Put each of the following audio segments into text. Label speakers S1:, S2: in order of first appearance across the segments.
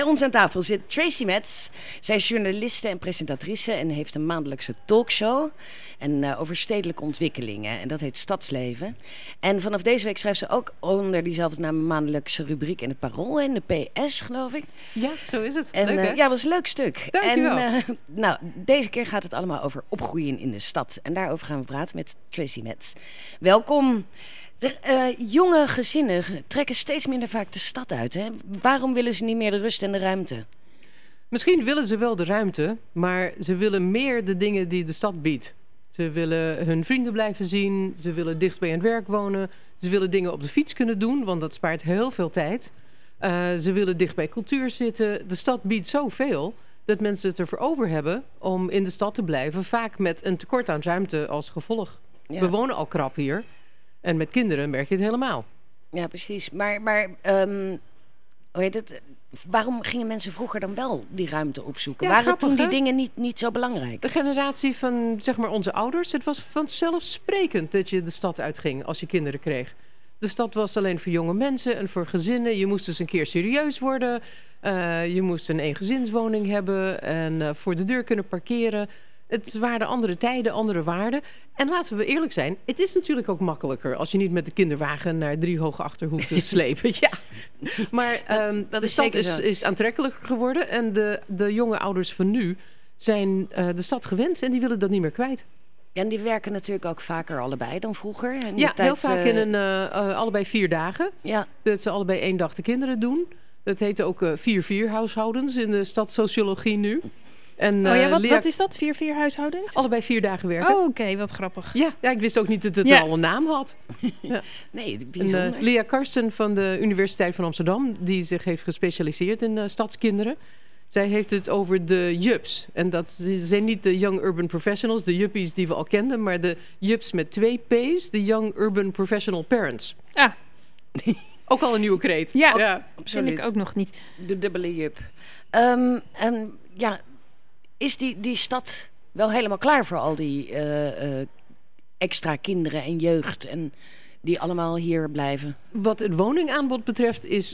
S1: Bij ons aan tafel zit Tracy Metz. Zij is journaliste en presentatrice en heeft een maandelijkse talkshow over stedelijke ontwikkelingen. En dat heet Stadsleven. En vanaf deze week schrijft ze ook onder diezelfde naam een maandelijkse rubriek in het Parool en de PS, geloof ik.
S2: Ja, zo is het.
S1: En,
S2: leuk, hè?
S1: ja, dat was een leuk stuk.
S2: Dankjewel.
S1: En deze keer gaat het allemaal over opgroeien in de stad. En daarover gaan we praten met Tracy Metz. Welkom. Jonge gezinnen trekken steeds minder vaak de stad uit. Hè? Waarom willen ze niet meer de rust en de ruimte?
S2: Misschien willen ze wel de ruimte, maar ze willen meer de dingen die de stad biedt. Ze willen hun vrienden blijven zien, ze willen dicht bij hun werk wonen. Ze willen dingen op de fiets kunnen doen, want dat spaart heel veel tijd. Ze willen dicht bij cultuur zitten. De stad biedt zoveel dat mensen het ervoor over hebben om in de stad te blijven. Vaak met een tekort aan ruimte als gevolg. Ja. We wonen al krap hier. En met kinderen merk je het helemaal.
S1: Ja, precies. Maar hoe heet het? Waarom gingen mensen vroeger dan wel die ruimte opzoeken?
S2: Ja,
S1: waren
S2: grappig,
S1: toen die
S2: hè?
S1: dingen niet zo belangrijk?
S2: De generatie van zeg maar onze ouders, het was vanzelfsprekend dat je de stad uitging als je kinderen kreeg. De stad was alleen voor jonge mensen en voor gezinnen. Je moest eens een keer serieus worden. Je moest een eengezinswoning hebben en voor de deur kunnen parkeren. Het waren andere tijden, andere waarden. En laten we eerlijk zijn, het is natuurlijk ook makkelijker als je niet met de kinderwagen naar 3 Hoge Achterhoek te slepen. Ja. Maar
S1: dat
S2: de stad is aantrekkelijker geworden. En de jonge ouders van nu zijn de stad gewend en die willen dat niet meer kwijt.
S1: Ja, en die werken natuurlijk ook vaker allebei dan vroeger. En
S2: Ja, heel vaak in allebei 4 dagen.
S1: Ja.
S2: Dat ze allebei 1 dag de kinderen doen. Dat heet ook 4-4 huishoudens in de stadssociologie nu. En,
S3: wat is dat? 4-4 huishoudens?
S2: Allebei 4 dagen werken.
S3: Oh, oké, wat grappig.
S2: Ja, ik wist ook niet dat het al een naam had. Ja.
S1: Nee, bijzonder.
S2: En, Lea Karsten van de Universiteit van Amsterdam, die zich heeft gespecialiseerd in stadskinderen. Zij heeft het over de jups. En dat zijn niet de Young Urban Professionals, de juppies die we al kenden, maar de jups met 2 P's, de Young Urban Professional Parents.
S3: Ah.
S2: Ook al een nieuwe kreet.
S3: Ja, absoluut. Vind ik ook nog niet.
S1: De dubbele jup. Is die stad wel helemaal klaar voor al die extra kinderen en jeugd en die allemaal hier blijven?
S2: Wat het woningaanbod betreft is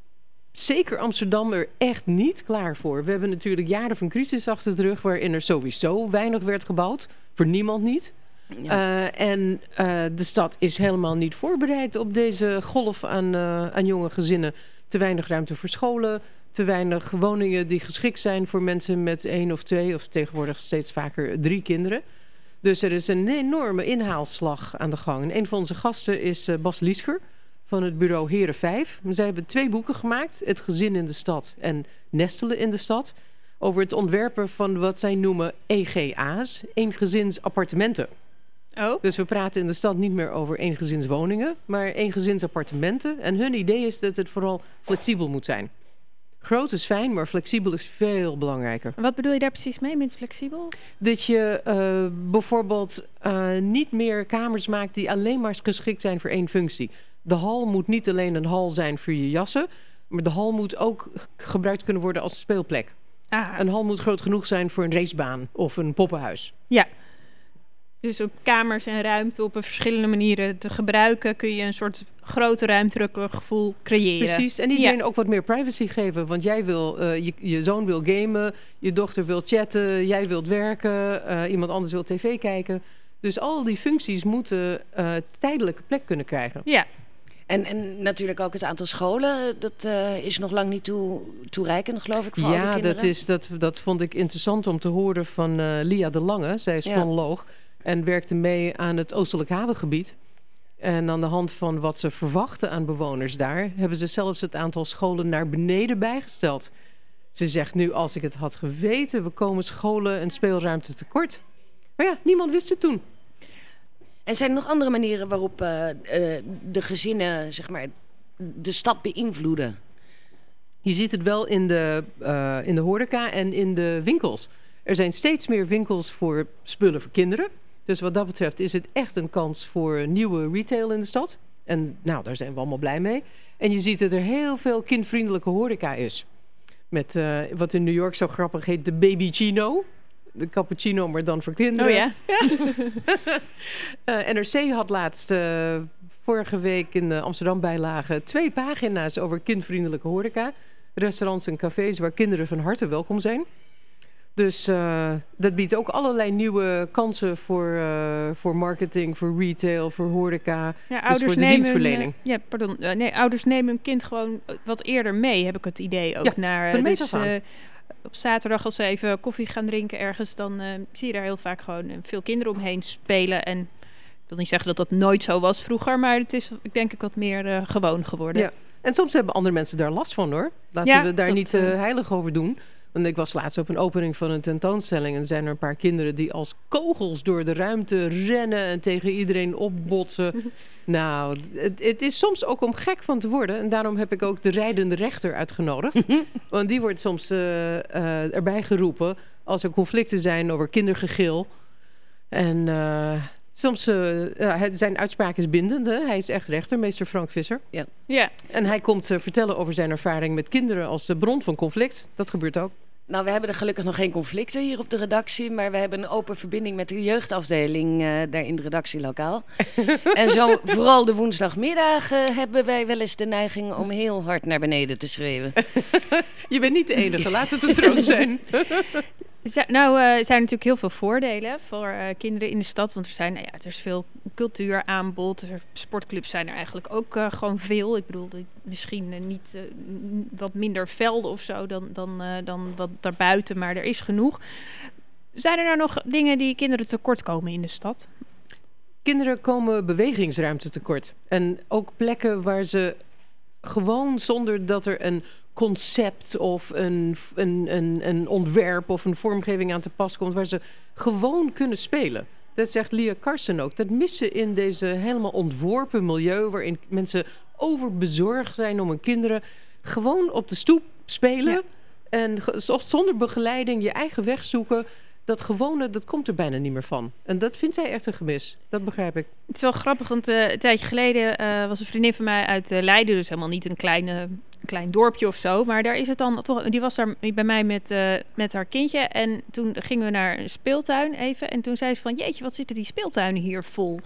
S2: zeker Amsterdam er echt niet klaar voor. We hebben natuurlijk jaren van crisis achter de rug waarin er sowieso weinig werd gebouwd. Voor niemand niet. Ja. De stad is helemaal niet voorbereid op deze golf aan jonge gezinnen. Te weinig ruimte voor scholen. Te weinig woningen die geschikt zijn voor mensen met 1 of 2... of tegenwoordig steeds vaker 3 kinderen. Dus er is een enorme inhaalslag aan de gang. En een van onze gasten is Bas Liesger van het bureau Heren 5. Zij hebben 2 boeken gemaakt. Het gezin in de stad en Nestelen in de stad. Over het ontwerpen van wat zij noemen EGA's. Eengezinsappartementen.
S3: Oh.
S2: Dus we praten in de stad niet meer over eengezinswoningen, maar eengezinsappartementen. En hun idee is dat het vooral flexibel moet zijn. Groot is fijn, maar flexibel is veel belangrijker.
S3: Wat bedoel je daar precies mee met flexibel?
S2: Dat je bijvoorbeeld niet meer kamers maakt die alleen maar geschikt zijn voor 1 functie. De hal moet niet alleen een hal zijn voor je jassen, maar de hal moet ook gebruikt kunnen worden als speelplek.
S3: Ah.
S2: Een hal moet groot genoeg zijn voor een racebaan of een poppenhuis.
S3: Ja. Dus op kamers en ruimte op verschillende manieren te gebruiken kun je een soort grote ruimtelijke gevoel creëren.
S2: Precies, en iedereen ook wat meer privacy geven. Want jij wil, je zoon wil gamen, je dochter wil chatten, jij wilt werken, iemand anders wil tv kijken. Dus al die functies moeten tijdelijke plek kunnen krijgen.
S3: Ja.
S1: En natuurlijk ook het aantal scholen, dat is nog lang niet toereikend, geloof ik, voor al die kinderen.
S2: Dat vond ik interessant om te horen van Lia de Lange. Zij is planoloog en werkte mee aan het Oostelijk Havengebied. En aan de hand van wat ze verwachten aan bewoners daar, hebben ze zelfs het aantal scholen naar beneden bijgesteld. Ze zegt nu, als ik het had geweten, we komen scholen en speelruimte tekort. Maar ja, niemand wist het toen.
S1: En zijn er nog andere manieren waarop de gezinnen, zeg maar, de stad beïnvloeden?
S2: Je ziet het wel in de horeca en in de winkels. Er zijn steeds meer winkels voor spullen voor kinderen. Dus wat dat betreft is het echt een kans voor nieuwe retail in de stad. En nou, daar zijn we allemaal blij mee. En je ziet dat er heel veel kindvriendelijke horeca is. Met wat in New York zo grappig heet de baby chino. De cappuccino, maar dan voor kinderen.
S3: Oh ja?
S2: NRC had laatst vorige week in de Amsterdam bijlage 2 pagina's over kindvriendelijke horeca. restaurants en cafés waar kinderen van harte welkom zijn. Dus dat biedt ook allerlei nieuwe kansen voor marketing, voor retail, voor horeca.
S3: Ja,
S2: dus voor de dienstverlening.
S3: Ouders nemen hun kind gewoon wat eerder mee, heb ik het idee ook.
S2: Ja,
S3: naar,
S2: van meet
S3: dus,
S2: af aan.
S3: op zaterdag als ze even koffie gaan drinken ergens, dan zie je daar heel vaak gewoon veel kinderen omheen spelen. En ik wil niet zeggen dat dat nooit zo was vroeger, maar het is, ik denk ik, wat meer gewoon geworden.
S2: Ja. En soms hebben andere mensen daar last van, hoor. Laten we daar niet heilig over doen. Want ik was laatst op een opening van een tentoonstelling en er zijn er een paar kinderen die als kogels door de ruimte rennen en tegen iedereen opbotsen. Nou, het is soms ook om gek van te worden. En daarom heb ik ook de rijdende rechter uitgenodigd. Want die wordt soms erbij geroepen als er conflicten zijn over kindergegil. En soms, zijn uitspraak is bindend. Hè? Hij is echt rechter, meester Frank Visser.
S3: Ja.
S2: En hij komt vertellen over zijn ervaring met kinderen als de bron van conflict. Dat gebeurt ook.
S1: Nou, we hebben er gelukkig nog geen conflicten hier op de redactie. Maar we hebben een open verbinding met de jeugdafdeling daar in het redactielokaal. En zo vooral de woensdagmiddagen hebben wij wel eens de neiging om heel hard naar beneden te schreeuwen.
S2: Je bent niet de enige, laat het een troon zijn.
S3: Er zijn natuurlijk heel veel voordelen voor kinderen in de stad. Want er is veel cultuuraanbod. Sportclubs zijn er eigenlijk ook gewoon veel. Ik bedoel, misschien niet wat minder velden of zo dan wat daarbuiten. Maar er is genoeg. Zijn er nou nog dingen die kinderen tekort komen in de stad?
S2: Kinderen komen bewegingsruimte tekort. En ook plekken waar ze gewoon zonder dat er een concept of een ontwerp of een vormgeving aan te pas komt, waar ze gewoon kunnen spelen. Dat zegt Lia Carson ook. Dat missen in deze helemaal ontworpen milieu, waarin mensen overbezorgd zijn om hun kinderen gewoon op de stoep spelen. Ja. En zonder begeleiding je eigen weg zoeken. Dat gewone, dat komt er bijna niet meer van. En dat vindt zij echt een gemis. Dat begrijp ik.
S3: Het is wel grappig, want een tijdje geleden was een vriendin van mij uit Leiden. Dus helemaal niet een klein dorpje of zo. Maar daar is het dan toch. Die was daar bij mij met haar kindje. En toen gingen we naar een speeltuin even. En toen zei ze van, jeetje, wat zitten die speeltuinen hier vol.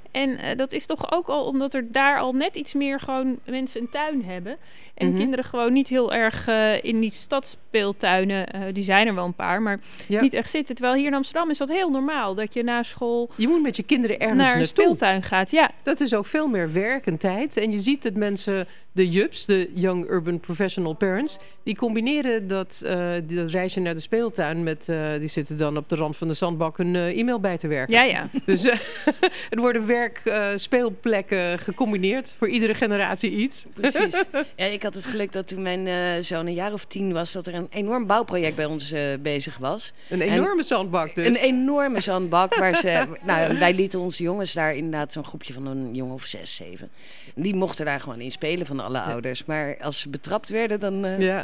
S3: En dat is toch ook al omdat er daar al net iets meer gewoon mensen een tuin hebben. En kinderen gewoon niet heel erg in die stadsspeeltuinen, die zijn er wel een paar, maar niet echt zitten. Terwijl hier in Amsterdam is dat heel normaal, dat je na school
S2: je moet met je kinderen ergens
S3: naar een
S2: naartoe.
S3: Speeltuin gaat. Ja.
S2: Dat is ook veel meer werk en tijd. En je ziet dat mensen, de JUPS, de Young Urban Professional Parents, die combineren dat reisje naar de speeltuin met, die zitten dan op de rand van de zandbak een e-mail bij te werken.
S3: Ja.
S2: Dus het worden speelplekken gecombineerd voor iedere generatie iets.
S1: Precies. Ja, ik had het geluk dat toen mijn zoon een jaar of 10 was, dat er een enorm bouwproject bij ons bezig was.
S2: Een enorme zandbak dus.
S1: Een enorme zandbak waar ze, wij lieten onze jongens daar inderdaad zo'n groepje van een jongen of 6, 7. Die mochten daar gewoon in spelen van alle ouders. Maar als ze betrapt werden, dan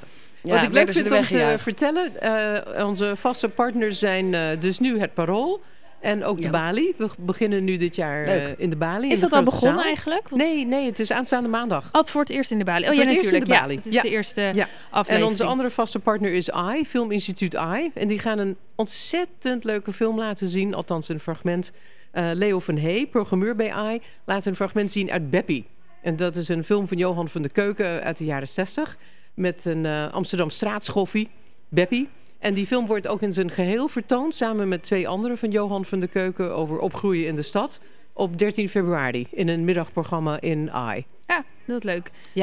S2: Wat ik leuk vind om te vertellen, onze vaste partners zijn dus nu het Parool. En ook de Bali. We beginnen nu dit jaar in de Bali.
S3: Is dat al begonnen eigenlijk?
S2: Nee, het is aanstaande maandag.
S3: Voor het eerst in de Bali. Oh
S2: ja,
S3: natuurlijk.
S2: In de Bali.
S3: Het is de eerste aflevering.
S2: En onze andere vaste partner is AI, Filminstituut AI. En die gaan een ontzettend leuke film laten zien. Althans een fragment. Leo van Hey, programmeur bij AI, laat een fragment zien uit Beppie. En dat is een film van Johan van de Keuken uit de jaren 60. Met een Amsterdam straatschoffie, Beppie. En die film wordt ook in zijn geheel vertoond, samen met 2 anderen van Johan van de Keuken, over opgroeien in de stad, op 13 februari in een middagprogramma in AI.
S3: Ja, dat is leuk.
S2: Ja.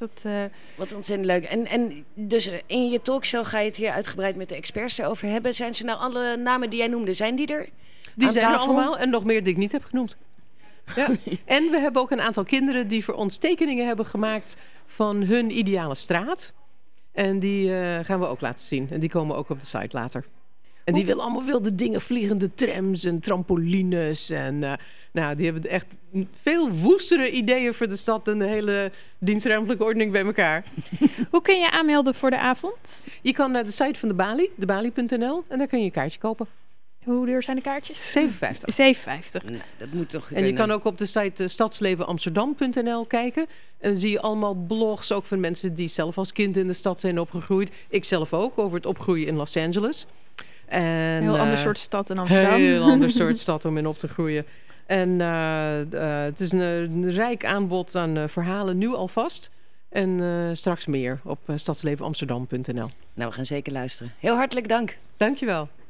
S1: Wat ontzettend leuk. En dus in je talkshow ga je het hier uitgebreid met de experts erover hebben. Zijn ze nou alle namen die jij noemde, zijn die er?
S2: Die zijn er allemaal en nog meer die ik niet heb genoemd. Ja. En we hebben ook een aantal kinderen die voor ons tekeningen hebben gemaakt van hun ideale straat. En die gaan we ook laten zien. En die komen ook op de site later. En die willen allemaal wilde dingen, vliegende trams en trampolines. En die hebben echt veel woestere ideeën voor de stad en de hele dienstruimtelijke ordening bij elkaar.
S3: Hoe kun je aanmelden voor de avond?
S2: Je kan naar de site van de Bali, debali.nl, en daar kun je een kaartje kopen.
S3: Hoe duur zijn de kaartjes?
S2: €7,50.
S1: Nou, dat moet toch
S2: En je kan ook op de site stadslevenamsterdam.nl kijken. En dan zie je allemaal blogs, ook van mensen die zelf als kind in de stad zijn opgegroeid. Ik zelf ook, over het opgroeien in Los Angeles. Een
S3: heel ander soort stad dan Amsterdam.
S2: Heel ander soort stad om in op te groeien. En het is een rijk aanbod aan verhalen nu alvast. En straks meer op stadslevenamsterdam.nl.
S1: Nou, we gaan zeker luisteren. Heel hartelijk dank.
S2: Dankjewel.